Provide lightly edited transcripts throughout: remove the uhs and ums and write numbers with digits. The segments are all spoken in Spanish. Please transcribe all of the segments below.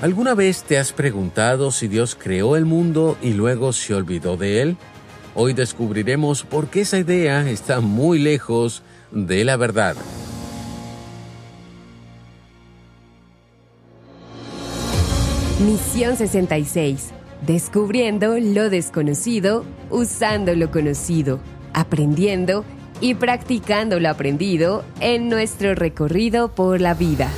¿Alguna vez te has preguntado si Dios creó el mundo y luego se olvidó de él? Hoy descubriremos por qué esa idea está muy lejos de la verdad. Misión 66. Descubriendo lo desconocido, usando lo conocido, aprendiendo y practicando lo aprendido en nuestro recorrido por la vida.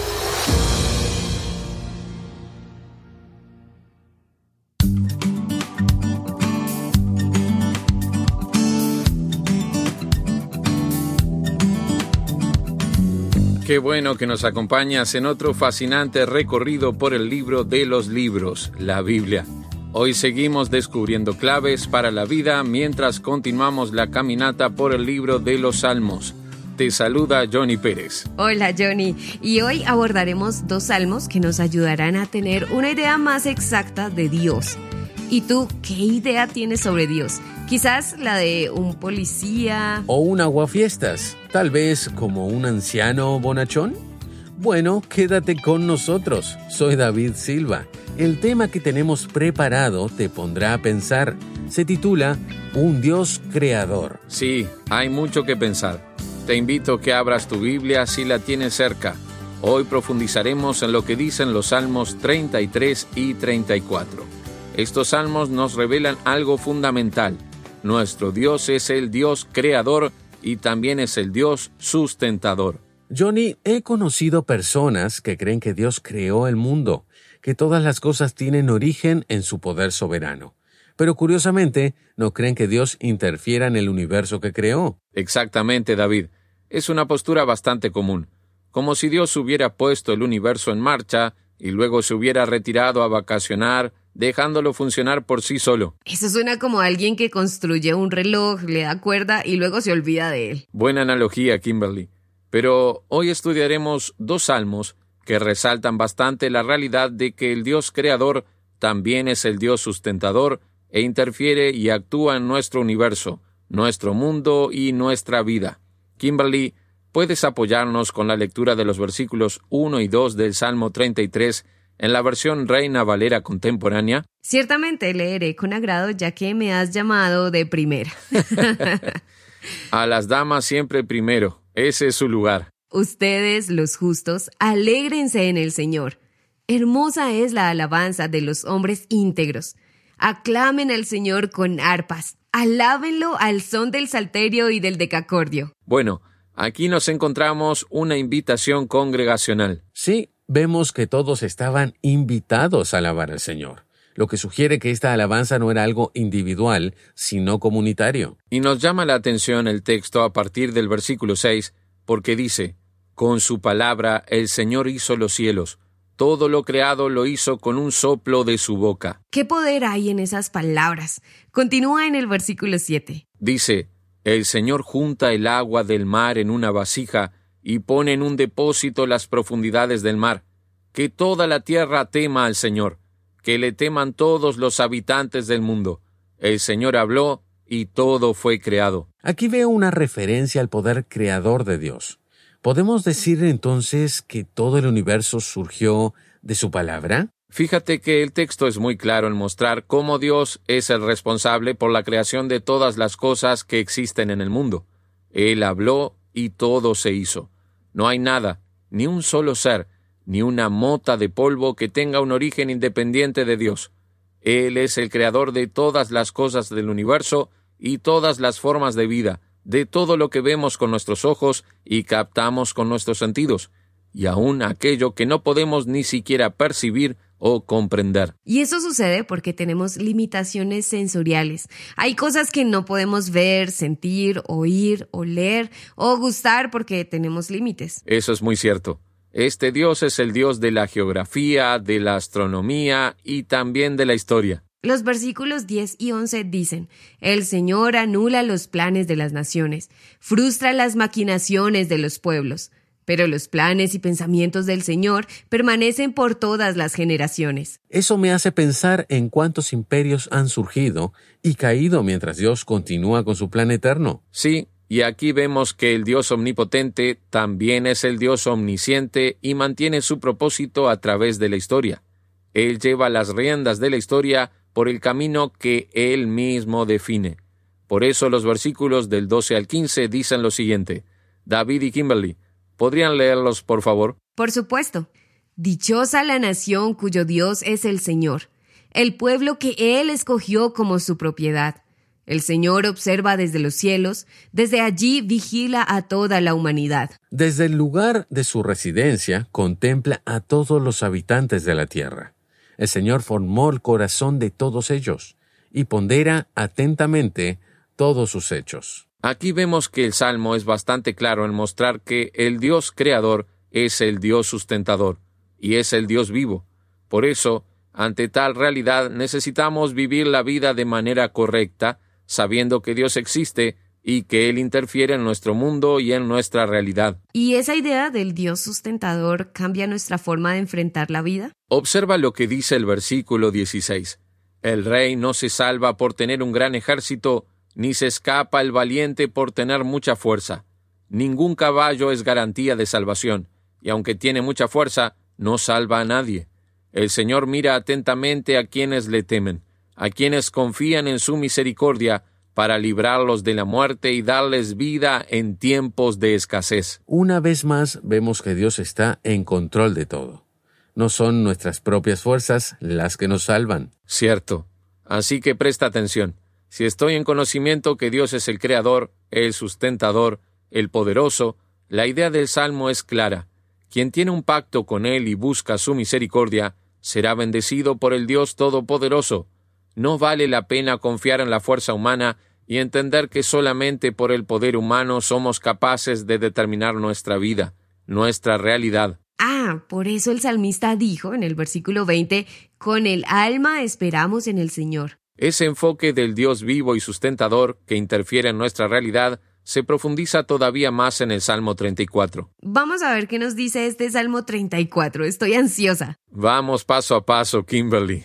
Qué bueno que nos acompañas en otro fascinante recorrido por el libro de los libros, la Biblia. Hoy seguimos descubriendo claves para la vida mientras continuamos la caminata por el libro de los Salmos. Te saluda Johnny Pérez. Hola Johnny, y hoy abordaremos 2 salmos que nos ayudarán a tener una idea más exacta de Dios. ¿Y tú qué idea tienes sobre Dios? Quizás la de un policía... ¿O un aguafiestas? ¿Tal vez como un anciano bonachón? Bueno, quédate con nosotros. Soy David Silva. El tema que tenemos preparado te pondrá a pensar. Se titula Un Dios Creador. Sí, hay mucho que pensar. Te invito a que abras tu Biblia si la tienes cerca. Hoy profundizaremos en lo que dicen los Salmos 33 y 34. Estos salmos nos revelan algo fundamental. Nuestro Dios es el Dios creador y también es el Dios sustentador. Johnny, he conocido personas que creen que Dios creó el mundo, que todas las cosas tienen origen en su poder soberano. Pero curiosamente, no creen que Dios interfiera en el universo que creó. Exactamente, David. Es una postura bastante común. Como si Dios hubiera puesto el universo en marcha y luego se hubiera retirado a vacacionar, dejándolo funcionar por sí solo. Eso suena como alguien que construye un reloj, le da cuerda y luego se olvida de él. Buena analogía, Kimberly. Pero hoy estudiaremos 2 salmos que resaltan bastante la realidad de que el Dios creador también es el Dios sustentador e interfiere y actúa en nuestro universo, nuestro mundo y nuestra vida. Kimberly, ¿puedes apoyarnos con la lectura de los versículos 1 y 2 del Salmo 33 en la versión Reina Valera contemporánea? Ciertamente leeré con agrado, ya que me has llamado de primera. A las damas siempre primero, ese es su lugar. Ustedes, los justos, alégrense en el Señor. Hermosa es la alabanza de los hombres íntegros. Aclamen al Señor con arpas. Alábenlo al son del salterio y del decacordio. Bueno, aquí nos encontramos una invitación congregacional. Sí, vemos que todos estaban invitados a alabar al Señor, lo que sugiere que esta alabanza no era algo individual, sino comunitario. Y nos llama la atención el texto a partir del versículo 6, porque dice, «Con su palabra el Señor hizo los cielos, todo lo creado lo hizo con un soplo de su boca». ¿Qué poder hay en esas palabras? Continúa en el versículo 7. Dice, «El Señor junta el agua del mar en una vasija y pone en un depósito las profundidades del mar. Que toda la tierra tema al Señor, que le teman todos los habitantes del mundo. El Señor habló y todo fue creado». Aquí veo una referencia al poder creador de Dios. ¿Podemos decir entonces que todo el universo surgió de su palabra? Fíjate que el texto es muy claro en mostrar cómo Dios es el responsable por la creación de todas las cosas que existen en el mundo. Él habló y todo se hizo. No hay nada, ni un solo ser, ni una mota de polvo que tenga un origen independiente de Dios. Él es el creador de todas las cosas del universo y todas las formas de vida, de todo lo que vemos con nuestros ojos y captamos con nuestros sentidos, y aún aquello que no podemos ni siquiera percibir o comprender. Y eso sucede porque tenemos limitaciones sensoriales. Hay cosas que no podemos ver, sentir, oír, oler o gustar porque tenemos límites. Eso es muy cierto. Este Dios es el Dios de la geografía, de la astronomía y también de la historia. Los versículos 10 y 11 dicen, «El Señor anula los planes de las naciones, frustra las maquinaciones de los pueblos, pero los planes y pensamientos del Señor permanecen por todas las generaciones». Eso me hace pensar en cuántos imperios han surgido y caído mientras Dios continúa con su plan eterno. Sí, y aquí vemos que el Dios omnipotente también es el Dios omnisciente y mantiene su propósito a través de la historia. Él lleva las riendas de la historia por el camino que Él mismo define. Por eso los versículos del 12 al 15 dicen lo siguiente. David y Kimberly, ¿podrían leerlos, por favor? Por supuesto. Dichosa la nación cuyo Dios es el Señor, el pueblo que Él escogió como su propiedad. El Señor observa desde los cielos, desde allí vigila a toda la humanidad. Desde el lugar de su residencia contempla a todos los habitantes de la tierra. El Señor formó el corazón de todos ellos y pondera atentamente todos sus hechos. Aquí vemos que el Salmo es bastante claro en mostrar que el Dios creador es el Dios sustentador y es el Dios vivo. Por eso, ante tal realidad, necesitamos vivir la vida de manera correcta, sabiendo que Dios existe y que Él interfiere en nuestro mundo y en nuestra realidad. ¿Y esa idea del Dios sustentador cambia nuestra forma de enfrentar la vida? Observa lo que dice el versículo 16. El rey no se salva por tener un gran ejército, ni se escapa el valiente por tener mucha fuerza. Ningún caballo es garantía de salvación, y aunque tiene mucha fuerza, no salva a nadie. El Señor mira atentamente a quienes le temen, a quienes confían en su misericordia, para librarlos de la muerte y darles vida en tiempos de escasez. Una vez más vemos que Dios está en control de todo. No son nuestras propias fuerzas las que nos salvan. Cierto. Así que presta atención. Si estoy en conocimiento que Dios es el Creador, el sustentador, el poderoso, la idea del Salmo es clara. Quien tiene un pacto con Él y busca su misericordia, será bendecido por el Dios Todopoderoso. No vale la pena confiar en la fuerza humana y entender que solamente por el poder humano somos capaces de determinar nuestra vida, nuestra realidad. Por eso el salmista dijo en el versículo 20, con el alma esperamos en el Señor. Ese enfoque del Dios vivo y sustentador que interfiere en nuestra realidad se profundiza todavía más en el Salmo 34. Vamos a ver qué nos dice este Salmo 34. Estoy ansiosa. Vamos paso a paso, Kimberly.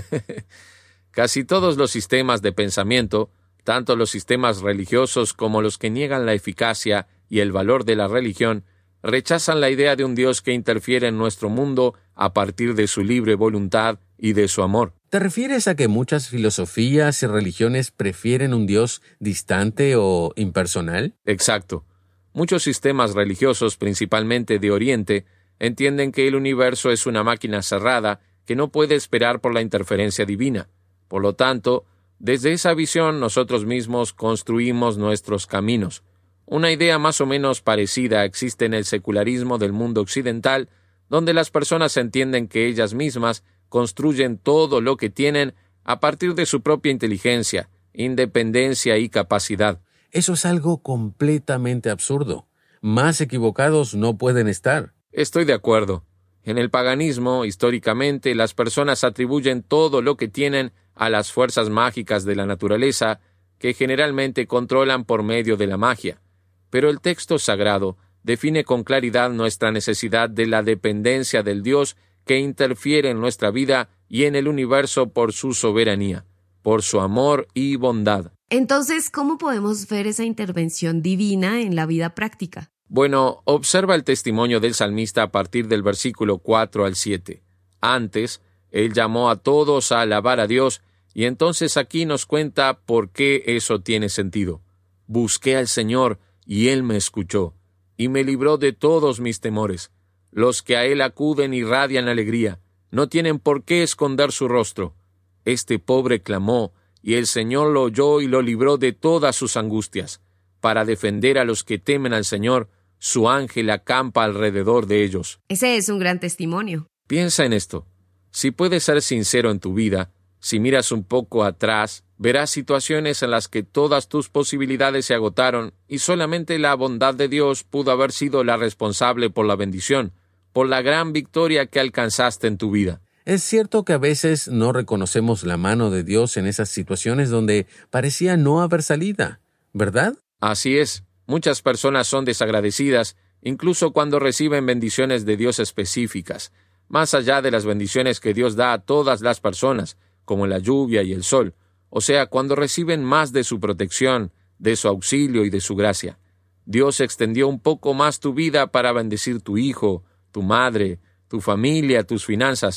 Casi todos los sistemas de pensamiento, tanto los sistemas religiosos como los que niegan la eficacia y el valor de la religión, rechazan la idea de un Dios que interfiere en nuestro mundo a partir de su libre voluntad y de su amor. ¿Te refieres a que muchas filosofías y religiones prefieren un Dios distante o impersonal? Exacto. Muchos sistemas religiosos, principalmente de Oriente, entienden que el universo es una máquina cerrada que no puede esperar por la interferencia divina. Por lo tanto, desde esa visión nosotros mismos construimos nuestros caminos. Una idea más o menos parecida existe en el secularismo del mundo occidental, donde las personas entienden que ellas mismas construyen todo lo que tienen a partir de su propia inteligencia, independencia y capacidad. Eso es algo completamente absurdo. Más equivocados no pueden estar. Estoy de acuerdo. En el paganismo, históricamente, las personas atribuyen todo lo que tienen a las fuerzas mágicas de la naturaleza, que generalmente controlan por medio de la magia. Pero el texto sagrado define con claridad nuestra necesidad de la dependencia del Dios que interfiere en nuestra vida y en el universo por su soberanía, por su amor y bondad. Entonces, ¿cómo podemos ver esa intervención divina en la vida práctica? Bueno, observa el testimonio del salmista a partir del versículo 4 al 7. Antes, él llamó a todos a alabar a Dios, y entonces aquí nos cuenta por qué eso tiene sentido. Busqué al Señor, y Él me escuchó, y me libró de todos mis temores. Los que a Él acuden irradian alegría, no tienen por qué esconder su rostro. Este pobre clamó, y el Señor lo oyó y lo libró de todas sus angustias. Para defender a los que temen al Señor, su ángel acampa alrededor de ellos. Ese es un gran testimonio. Piensa en esto. Si puedes ser sincero en tu vida, si miras un poco atrás, verás situaciones en las que todas tus posibilidades se agotaron y solamente la bondad de Dios pudo haber sido la responsable por la bendición, por la gran victoria que alcanzaste en tu vida. Es cierto que a veces no reconocemos la mano de Dios en esas situaciones donde parecía no haber salida, ¿verdad? Así es. Muchas personas son desagradecidas, incluso cuando reciben bendiciones de Dios específicas, más allá de las bendiciones que Dios da a todas las personas, como la lluvia y el sol, o sea, cuando reciben más de su protección, de su auxilio y de su gracia. Dios extendió un poco más tu vida para bendecir tu hijo, tu madre, tu familia, tus finanzas.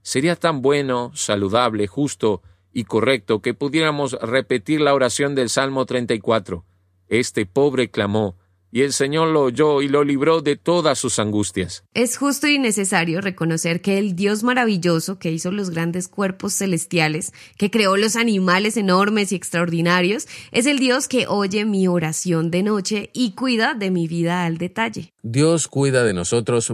Sería tan bueno, saludable, justo y correcto que pudiéramos repetir la oración del Salmo 34. Este pobre clamó, y el Señor lo oyó y lo libró de todas sus angustias. Es justo y necesario reconocer que el Dios maravilloso que hizo los grandes cuerpos celestiales, que creó los animales enormes y extraordinarios, es el Dios que oye mi oración de noche y cuida de mi vida al detalle. Dios cuida de nosotros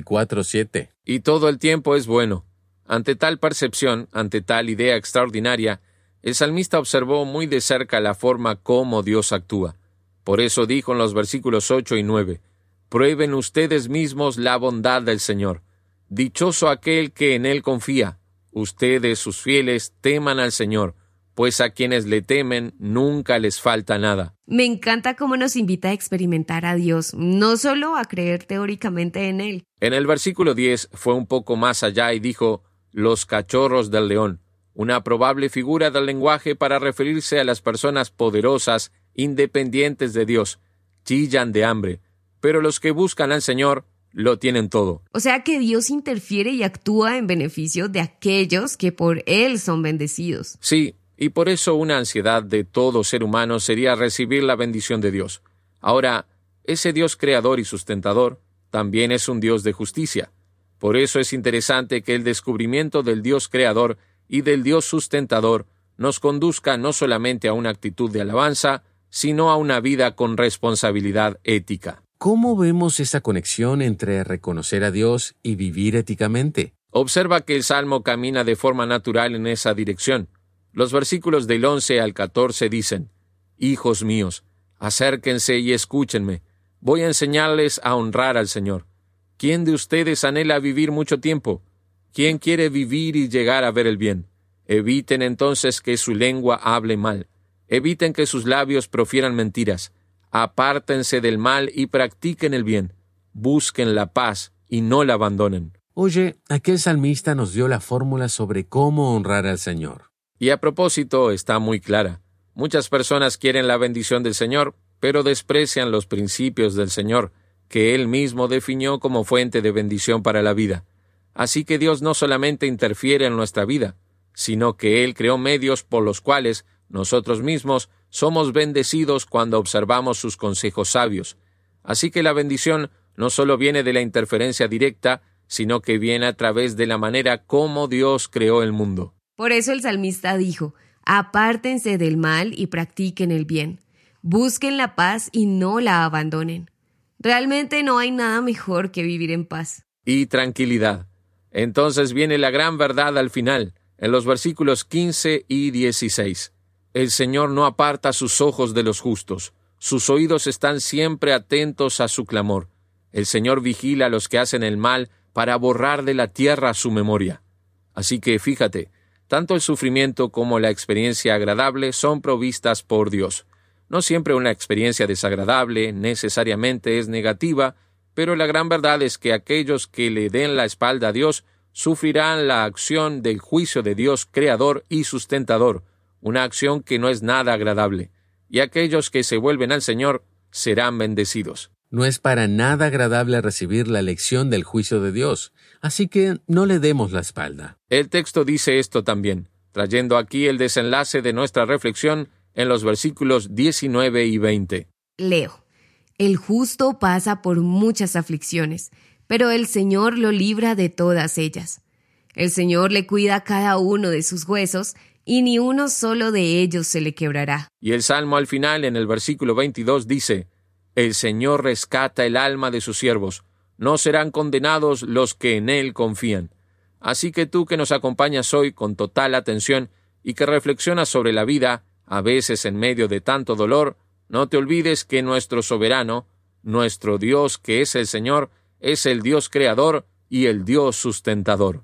24/7. Y todo el tiempo es bueno. Ante tal percepción, ante tal idea extraordinaria, el salmista observó muy de cerca la forma como Dios actúa. Por eso dijo en los versículos 8 y 9, «Prueben ustedes mismos la bondad del Señor. Dichoso aquel que en Él confía. Ustedes, sus fieles, teman al Señor, pues a quienes le temen nunca les falta nada». Me encanta cómo nos invita a experimentar a Dios, no solo a creer teóricamente en Él. En el versículo 10 fue un poco más allá y dijo, «Los cachorros del león», una probable figura del lenguaje para referirse a las personas poderosas, independientes de Dios, chillan de hambre, pero los que buscan al Señor lo tienen todo. O sea que Dios interfiere y actúa en beneficio de aquellos que por Él son bendecidos. Sí, y por eso una ansiedad de todo ser humano sería recibir la bendición de Dios. Ahora, ese Dios creador y sustentador también es un Dios de justicia. Por eso es interesante que el descubrimiento del Dios creador y del Dios sustentador nos conduzca no solamente a una actitud de alabanza, sino a una vida con responsabilidad ética. ¿Cómo vemos esa conexión entre reconocer a Dios y vivir éticamente? Observa que el Salmo camina de forma natural en esa dirección. Los versículos del 11 al 14 dicen, «Hijos míos, acérquense y escúchenme. Voy a enseñarles a honrar al Señor. ¿Quién de ustedes anhela vivir mucho tiempo? ¿Quién quiere vivir y llegar a ver el bien? Eviten entonces que su lengua hable mal. Eviten que sus labios profieran mentiras. Apártense del mal y practiquen el bien. Busquen la paz y no la abandonen». Oye, aquel salmista nos dio la fórmula sobre cómo honrar al Señor. Y a propósito, está muy clara. Muchas personas quieren la bendición del Señor, pero desprecian los principios del Señor, que Él mismo definió como fuente de bendición para la vida. Así que Dios no solamente interfiere en nuestra vida, sino que Él creó medios por los cuales nosotros mismos somos bendecidos cuando observamos sus consejos sabios. Así que la bendición no solo viene de la interferencia directa, sino que viene a través de la manera como Dios creó el mundo. Por eso el salmista dijo, «Apártense del mal y practiquen el bien. Busquen la paz y no la abandonen». Realmente no hay nada mejor que vivir en paz. Y tranquilidad. Entonces viene la gran verdad al final, en los versículos 15 y 16. «El Señor no aparta sus ojos de los justos. Sus oídos están siempre atentos a su clamor. El Señor vigila a los que hacen el mal para borrar de la tierra su memoria». Así que fíjate, tanto el sufrimiento como la experiencia agradable son provistas por Dios. No siempre una experiencia desagradable necesariamente es negativa, pero la gran verdad es que aquellos que le den la espalda a Dios sufrirán la acción del juicio de Dios creador y sustentador, una acción que no es nada agradable, y aquellos que se vuelven al Señor serán bendecidos. No es para nada agradable recibir la lección del juicio de Dios, así que no le demos la espalda. El texto dice esto también, trayendo aquí el desenlace de nuestra reflexión en los versículos 19 y 20. Leo. El justo pasa por muchas aflicciones, pero el Señor lo libra de todas ellas. El Señor le cuida a cada uno de sus huesos, y ni uno solo de ellos se le quebrará. Y el Salmo al final, en el versículo 22, dice, «El Señor rescata el alma de sus siervos, no serán condenados los que en Él confían». Así que tú que nos acompañas hoy con total atención y que reflexionas sobre la vida, a veces en medio de tanto dolor, no te olvides que nuestro soberano, nuestro Dios que es el Señor, es el Dios creador y el Dios sustentador.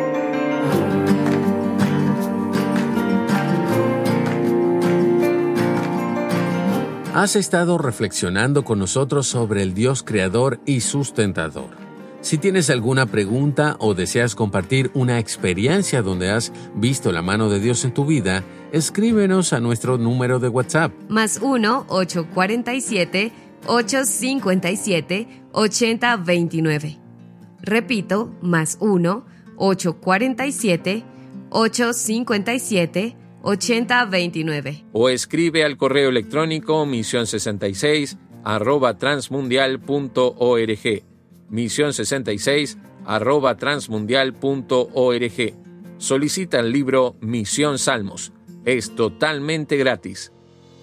Has estado reflexionando con nosotros sobre el Dios creador y sustentador. Si tienes alguna pregunta o deseas compartir una experiencia donde has visto la mano de Dios en tu vida, escríbenos a nuestro número de WhatsApp. +1 847 857 8029. Repito, +1 847-857-8029. O escribe al correo electrónico misión66@transmundial.org. misión66@transmundial.org. Solicita el libro Misión Salmos. Es totalmente gratis.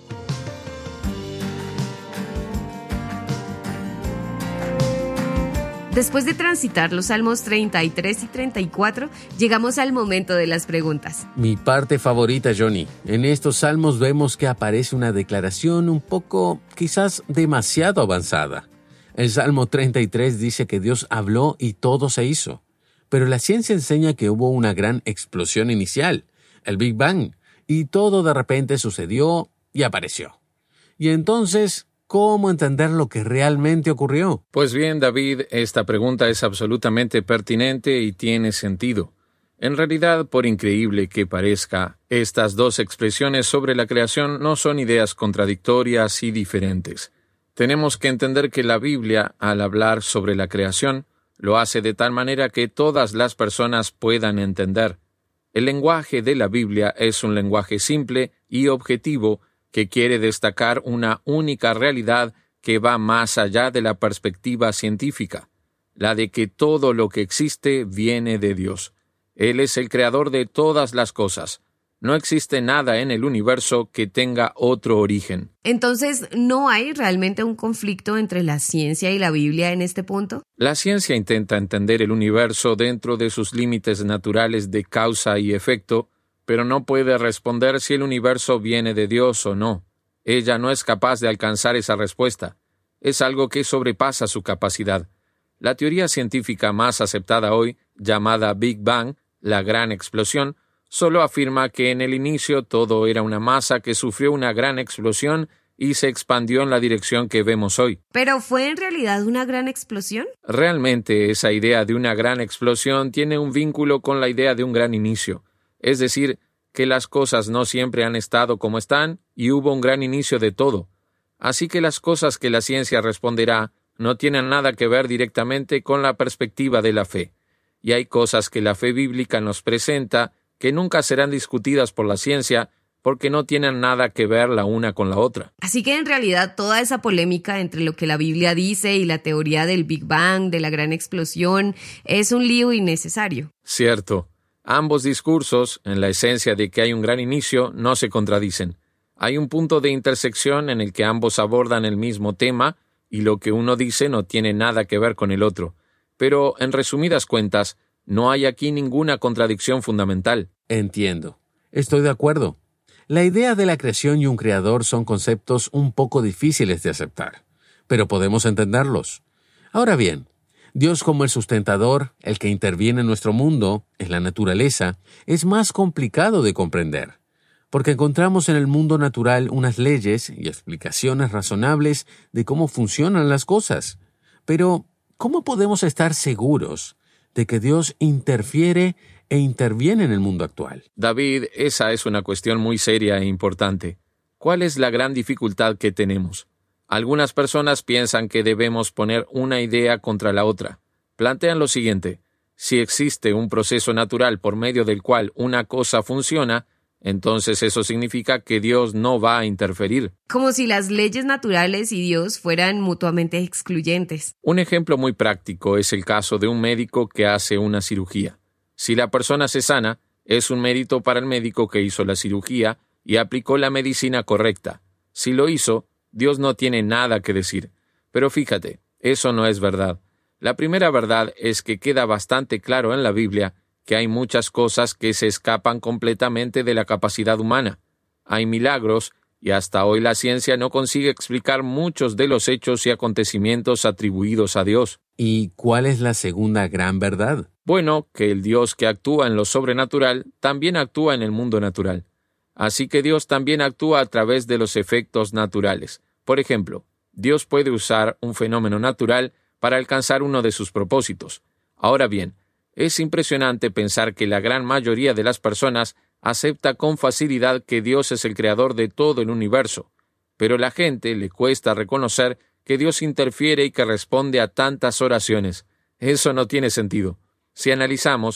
Después de transitar los Salmos 33 y 34, llegamos al momento de las preguntas. Mi parte favorita, Johnny. En estos salmos vemos que aparece una declaración un poco, quizás demasiado avanzada. El Salmo 33 dice que Dios habló y todo se hizo. Pero la ciencia enseña que hubo una gran explosión inicial, el Big Bang, y todo de repente sucedió y apareció. Y entonces, ¿cómo entender lo que realmente ocurrió? Pues bien, David, esta pregunta es absolutamente pertinente y tiene sentido. En realidad, por increíble que parezca, estas dos expresiones sobre la creación no son ideas contradictorias y diferentes. Tenemos que entender que la Biblia, al hablar sobre la creación, lo hace de tal manera que todas las personas puedan entender. El lenguaje de la Biblia es un lenguaje simple y objetivo que quiere destacar una única realidad que va más allá de la perspectiva científica, la de que todo lo que existe viene de Dios. Él es el creador de todas las cosas. No existe nada en el universo que tenga otro origen. Entonces, ¿no hay realmente un conflicto entre la ciencia y la Biblia en este punto? La ciencia intenta entender el universo dentro de sus límites naturales de causa y efecto, pero no puede responder si el universo viene de Dios o no. Ella no es capaz de alcanzar esa respuesta. Es algo que sobrepasa su capacidad. La teoría científica más aceptada hoy, llamada Big Bang, la gran explosión, solo afirma que en el inicio todo era una masa que sufrió una gran explosión y se expandió en la dirección que vemos hoy. ¿Pero fue en realidad una gran explosión? Realmente esa idea de una gran explosión tiene un vínculo con la idea de un gran inicio. Es decir, que las cosas no siempre han estado como están y hubo un gran inicio de todo. Así que las cosas que la ciencia responderá no tienen nada que ver directamente con la perspectiva de la fe. Y hay cosas que la fe bíblica nos presenta que nunca serán discutidas por la ciencia porque no tienen nada que ver la una con la otra. Así que en realidad toda esa polémica entre lo que la Biblia dice y la teoría del Big Bang, de la gran explosión, es un lío innecesario. Cierto. Ambos discursos, en la esencia de que hay un gran inicio, no se contradicen. Hay un punto de intersección en el que ambos abordan el mismo tema y lo que uno dice no tiene nada que ver con el otro. Pero, en resumidas cuentas, no hay aquí ninguna contradicción fundamental. Entiendo. Estoy de acuerdo. La idea de la creación y un creador son conceptos un poco difíciles de aceptar, pero podemos entenderlos. Ahora bien, Dios como el sustentador, el que interviene en nuestro mundo, en la naturaleza, es más complicado de comprender, porque encontramos en el mundo natural unas leyes y explicaciones razonables de cómo funcionan las cosas. Pero, ¿cómo podemos estar seguros de que Dios interfiere e interviene en el mundo actual? David, esa es una cuestión muy seria e importante. ¿Cuál es la gran dificultad que tenemos? Algunas personas piensan que debemos poner una idea contra la otra. Plantean lo siguiente: si existe un proceso natural por medio del cual una cosa funciona, entonces eso significa que Dios no va a interferir. Como si las leyes naturales y Dios fueran mutuamente excluyentes. Un ejemplo muy práctico es el caso de un médico que hace una cirugía. Si la persona se sana, es un mérito para el médico que hizo la cirugía y aplicó la medicina correcta. Si lo hizo, Dios no tiene nada que decir. Pero fíjate, eso no es verdad. La primera verdad es que queda bastante claro en la Biblia que hay muchas cosas que se escapan completamente de la capacidad humana. Hay milagros, y hasta hoy la ciencia no consigue explicar muchos de los hechos y acontecimientos atribuidos a Dios. ¿Y cuál es la segunda gran verdad? Bueno, que el Dios que actúa en lo sobrenatural también actúa en el mundo natural. Así que Dios también actúa a través de los efectos naturales. Por ejemplo, Dios puede usar un fenómeno natural para alcanzar uno de sus propósitos. Ahora bien, es impresionante pensar que la gran mayoría de las personas acepta con facilidad que Dios es el creador de todo el universo, pero a la gente le cuesta reconocer que Dios interfiere y que responde a tantas oraciones. Eso no tiene sentido. Si analizamos,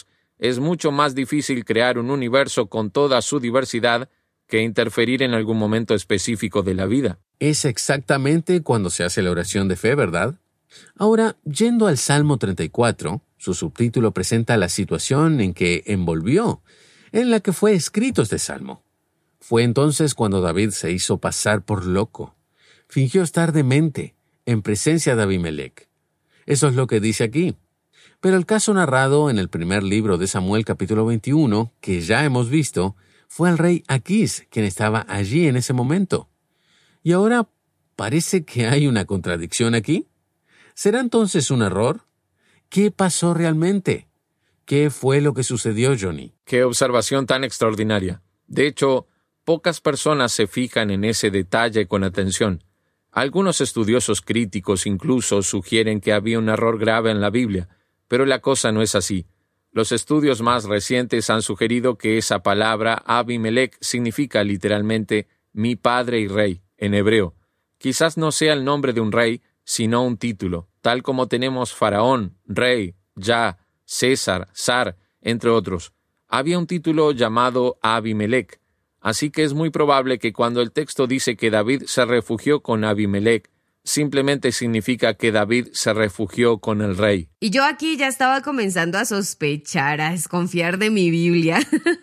Es mucho más difícil crear un universo con toda su diversidad que interferir en algún momento específico de la vida. Es exactamente cuando se hace la oración de fe, ¿verdad? Ahora, yendo al Salmo 34, su subtítulo presenta la situación en que envolvió, en la que fue escrito este salmo. Fue entonces cuando David se hizo pasar por loco. Fingió estar demente, en presencia de Abimelec. Eso es lo que dice aquí. Pero el caso narrado en el primer libro de Samuel capítulo 21, que ya hemos visto, fue el rey Aquís quien estaba allí en ese momento. Y ahora parece que hay una contradicción aquí. ¿Será entonces un error? ¿Qué pasó realmente? ¿Qué fue lo que sucedió, Johnny? ¡Qué observación tan extraordinaria! De hecho, pocas personas se fijan en ese detalle con atención. Algunos estudiosos críticos incluso sugieren que había un error grave en la Biblia, pero la cosa no es así. Los estudios más recientes han sugerido que esa palabra Abimelec significa literalmente mi padre y rey, en hebreo. Quizás no sea el nombre de un rey, sino un título, tal como tenemos faraón, rey, ya, César, zar, entre otros. Había un título llamado Abimelec, así que es muy probable que cuando el texto dice que David se refugió con Abimelec, simplemente significa que David se refugió con el rey. Y yo aquí ya estaba comenzando a sospechar, a desconfiar de mi Biblia.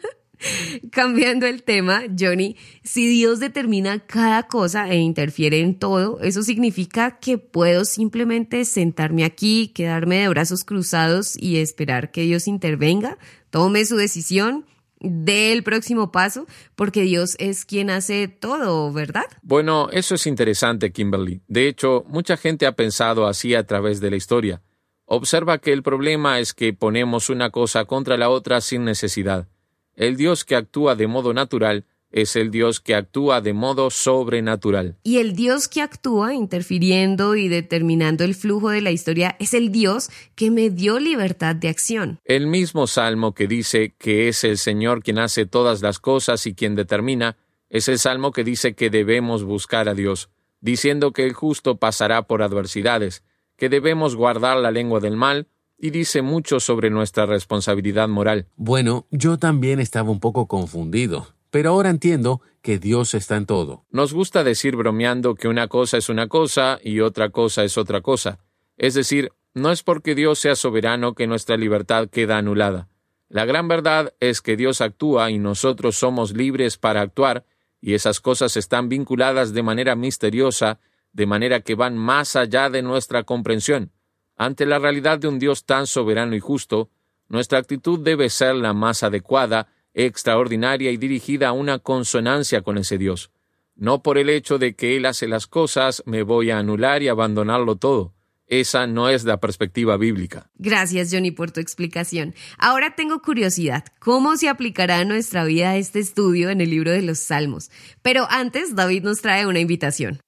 Cambiando el tema, Johnny, si Dios determina cada cosa e interfiere en todo, ¿eso significa que puedo simplemente sentarme aquí, quedarme de brazos cruzados y esperar que Dios intervenga, tome su decisión, dé el próximo paso, porque Dios es quien hace todo, ¿verdad? Bueno, eso es interesante, Kimberly. De hecho, mucha gente ha pensado así a través de la historia. Observa que el problema es que ponemos una cosa contra la otra sin necesidad. El Dios que actúa de modo natural es el Dios que actúa de modo sobrenatural. Y el Dios que actúa interfiriendo y determinando el flujo de la historia es el Dios que me dio libertad de acción. El mismo Salmo que dice que es el Señor quien hace todas las cosas y quien determina, es el Salmo que dice que debemos buscar a Dios, diciendo que el justo pasará por adversidades, que debemos guardar la lengua del mal, y dice mucho sobre nuestra responsabilidad moral. Bueno, yo también estaba un poco confundido. Pero ahora entiendo que Dios está en todo. Nos gusta decir bromeando que una cosa es una cosa y otra cosa es otra cosa. Es decir, no es porque Dios sea soberano que nuestra libertad queda anulada. La gran verdad es que Dios actúa y nosotros somos libres para actuar, y esas cosas están vinculadas de manera misteriosa, de manera que van más allá de nuestra comprensión. Ante la realidad de un Dios tan soberano y justo, nuestra actitud debe ser la más adecuada, extraordinaria y dirigida a una consonancia con ese Dios. No por el hecho de que Él hace las cosas, me voy a anular y abandonarlo todo. Esa no es la perspectiva bíblica. Gracias, Johnny, por tu explicación. Ahora tengo curiosidad, ¿cómo se aplicará a nuestra vida este estudio en el libro de los Salmos? Pero antes, David nos trae una invitación.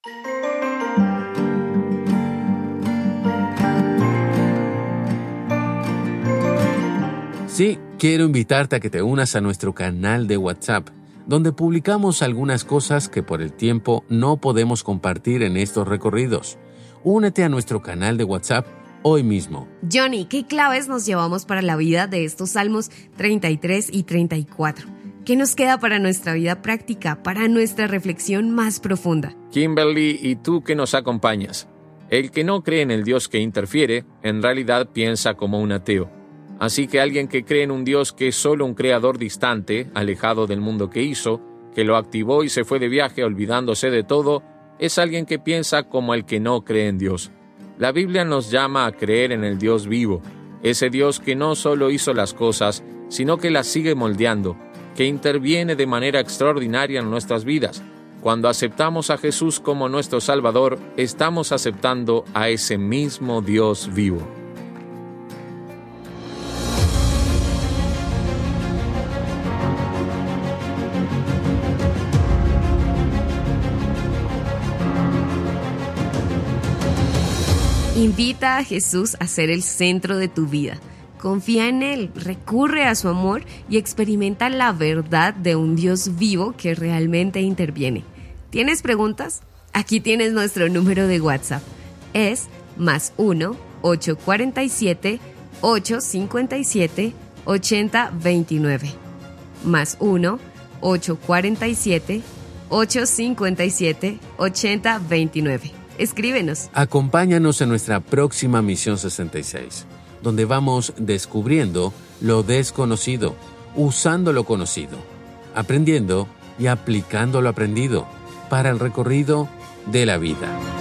Sí, quiero invitarte a que te unas a nuestro canal de WhatsApp, donde publicamos algunas cosas que por el tiempo no podemos compartir en estos recorridos. Únete a nuestro canal de WhatsApp hoy mismo. Johnny, ¿qué claves nos llevamos para la vida de estos Salmos 33 y 34? ¿Qué nos queda para nuestra vida práctica, para nuestra reflexión más profunda? Kimberly, y tú que nos acompañas. El que no cree en el Dios que interfiere, en realidad piensa como un ateo. Así que alguien que cree en un Dios que es solo un creador distante, alejado del mundo que hizo, que lo activó y se fue de viaje olvidándose de todo, es alguien que piensa como el que no cree en Dios. La Biblia nos llama a creer en el Dios vivo, ese Dios que no solo hizo las cosas, sino que las sigue moldeando, que interviene de manera extraordinaria en nuestras vidas. Cuando aceptamos a Jesús como nuestro Salvador, estamos aceptando a ese mismo Dios vivo. Invita a Jesús a ser el centro de tu vida. Confía en Él, recurre a su amor y experimenta la verdad de un Dios vivo que realmente interviene. ¿Tienes preguntas? Aquí tienes nuestro número de WhatsApp. Es +1 847 857 8029. Más 1-847-857-8029. Escríbenos. Acompáñanos en nuestra próxima Misión 66, donde vamos descubriendo lo desconocido, usando lo conocido, aprendiendo y aplicando lo aprendido para el recorrido de la vida.